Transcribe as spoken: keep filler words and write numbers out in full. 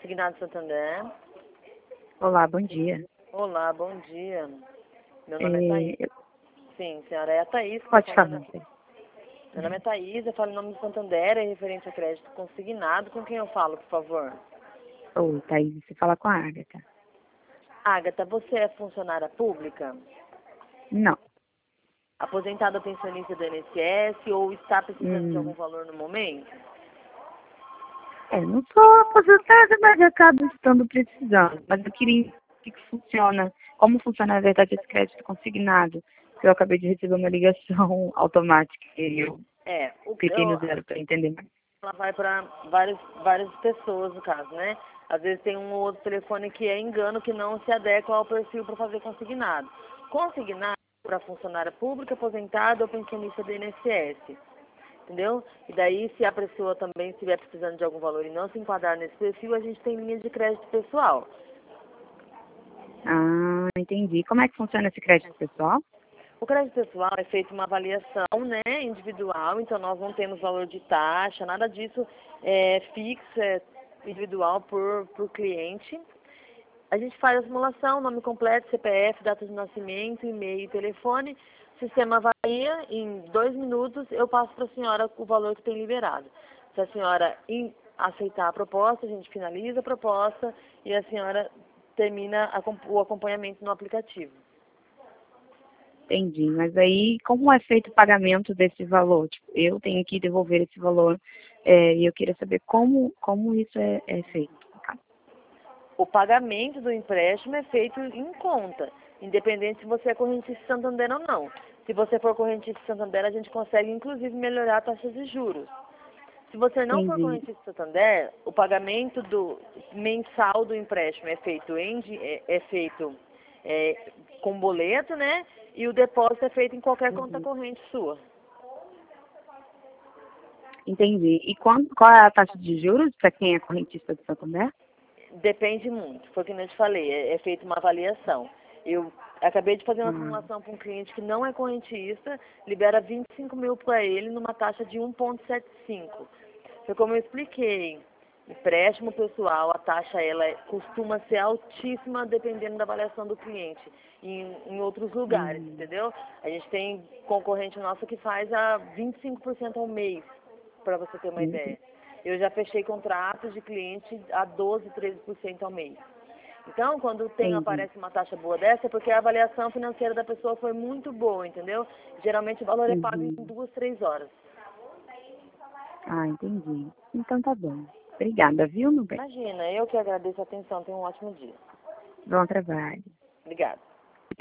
Consignado Santander. Olá, bom dia. Olá, bom dia. Meu nome é, é Thaís. Eu... Sim, senhora, é a Thaís. Pode falar. Aqui. Meu nome é Thaís, eu falo em nome do Santander, é referente a crédito consignado. Com quem eu falo, por favor? Oi, Thaís, você fala com a Agatha. Agatha, você é funcionária pública? Não. Aposentada ou pensionista do I N S S ou está precisando Hum. de algum valor no momento? É, não sou aposentada, mas acabo estando precisando. Mas eu queria entender o que que funciona, como funciona, na verdade, esse crédito consignado. Que eu acabei de receber uma ligação automática e eu É, o cliquei no eu, zero para entender mais. ela vai para várias, várias pessoas, no caso, né? Às vezes tem um ou outro telefone que é engano, que não se adequa ao perfil para fazer consignado. Consignado para funcionária pública, aposentada ou pensionista do I N S S. Entendeu? E daí, se a pessoa também estiver precisando de algum valor e não se enquadrar nesse perfil, a gente tem linha de crédito pessoal. Ah, entendi. Como é que funciona esse crédito pessoal? O crédito pessoal é feita uma avaliação, né, individual, então nós não temos valor de taxa, nada disso é fixo, é individual por, por cliente. A gente faz a simulação, nome completo, C P F, data de nascimento, e-mail e telefone. O sistema avalia, em dois minutos eu passo para a senhora o valor que tem liberado. Se a senhora in, aceitar a proposta, a gente finaliza a proposta e a senhora termina a, o acompanhamento no aplicativo. Entendi, mas aí como é feito o pagamento desse valor? Tipo, eu tenho que devolver esse valor é, e eu queria saber como, como isso é, é feito. O pagamento do empréstimo é feito em conta, independente se você é correntista Santander ou não. Se você for correntista Santander, a gente consegue inclusive melhorar a taxa de juros. Se você não for Entendi. correntista Santander, o pagamento do mensal do empréstimo é feito em é, é feito é, com boleto, né? E o depósito é feito em qualquer conta Uhum. corrente sua. Entendi. E qual, qual é a taxa de juros para quem é correntista do Santander? Depende muito, foi o que eu te falei, é, é feita uma avaliação. Eu acabei de fazer uma Hum. simulação para um cliente que não é correntista, libera vinte e cinco mil para ele numa taxa de um vírgula setenta e cinco. Foi como eu expliquei, empréstimo pessoal, a taxa ela é- costuma ser altíssima dependendo da avaliação do cliente em, em outros lugares, Hum. entendeu? A gente tem concorrente nosso que faz a vinte e cinco por cento ao mês, para você ter uma Entendi. ideia. Eu já fechei contratos de cliente a doze, treze por cento ao mês. Então, quando tem, Entendi. aparece uma taxa boa dessa, é porque a avaliação financeira da pessoa foi muito boa, entendeu? Geralmente o valor é pago em Uhum. duas, três horas. Ah, entendi. Então tá bom. Obrigada, viu, meu bem? Imagina, eu que agradeço a atenção. Tenha um ótimo dia. Bom trabalho. Obrigada.